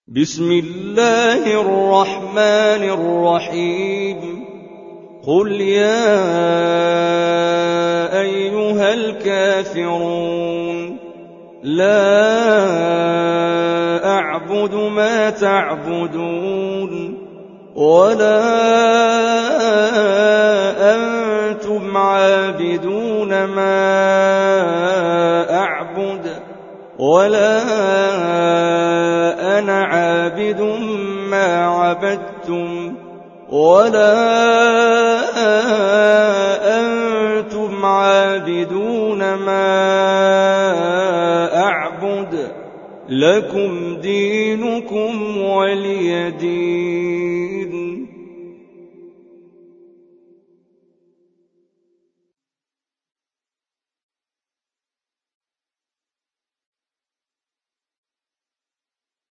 بسم الله الرحمن الرحيم قل يا أيها الكافرون لا أعبد ما تعبدون ولا أنتم عابدون ما أعبد ولا أنا عابد ما عبدتم ولا أنتم عابدون ما أعبد لكم دينكم ولي دين.